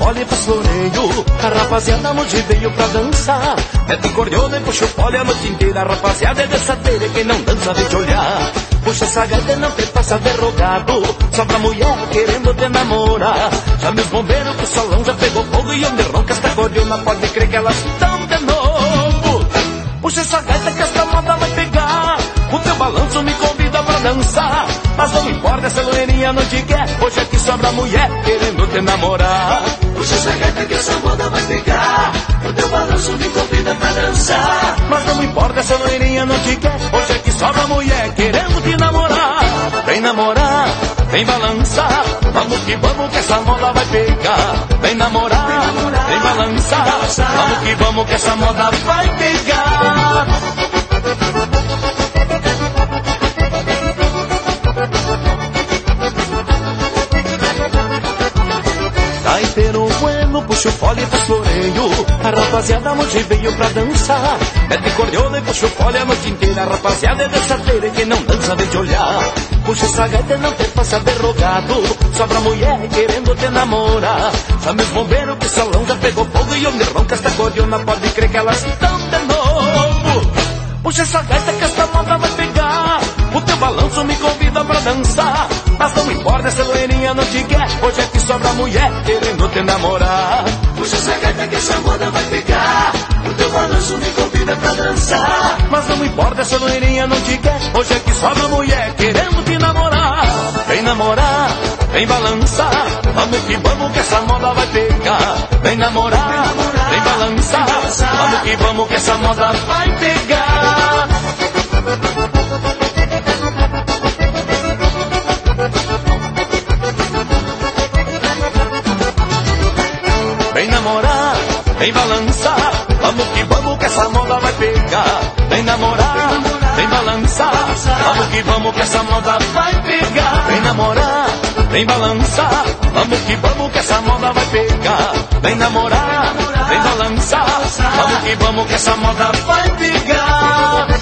fole e faz floreio. A rapaziada hoje veio pra dançar. Mete cordiona e puxa o fole a noite inteira. A rapaziada é dançadeira, quem não dança vem te olhar. Puxa essa gaita e não te passa derrogado. Só pra mulher querendo te namorar. Chame os bombeiros que o salão já pegou fogo. E onde ronca esta cordiona pode crer que elas estão de novo. Puxa essa gaita que esta moda vai pegar. O teu balanço me convida pra dançar. Mas não importa se a loirinha não te quer. Hoje aqui sobra mulher querendo te namorar. Puxa essa gaita que essa moda vai pegar. O teu balanço me convida pra dançar. Mas não importa se a loirinha não te quer. Hoje aqui sobra mulher querendo te namorar. Vem namorar, vem balançar. Vamos que essa moda vai pegar. Vem namorar, vem balançar. Vamos que essa moda vai pegar. Gaiteiro bueno, puxa o fole e faz floreio. A rapaziada hoje veio pra dançar. Mete cordiona e puxa o fole a noite inteira. A rapaziada é dançadeira e quem não dança vem te olhar. Puxa essa gaita e não te faça derrogado. Sobra mulher querendo te namorar. Chame os bombeiros que o salão já pegou fogo. E onde ronca esta cordiona pode crer que elas estão de novo. Puxa essa gaita que esta moda vai pegar. O teu balanço me convida pra dançar. Mas não importa se a loirinha não te quer. Hoje é que sobra mulher querendo te namorar. Puxa essa gaita que essa moda vai pegar. O teu balanço me convida pra dançar. Mas não importa se a loirinha não te quer. Hoje é que sobra mulher querendo te namorar. Vem namorar, vem balançar. Vamos que essa moda vai pegar. Vem namorar, vem balançar. Vamos que essa moda vai pegar. Vem namorar, vem balançar. Vamos que essa moda vai pegar. Vem namorar, vem balançar. Vamos que essa moda vai pegar. Vem namorar, vem balançar. Vamos que essa moda vai pegar. Vem namorar, vem balançar. Vamos que essa moda vai pegar.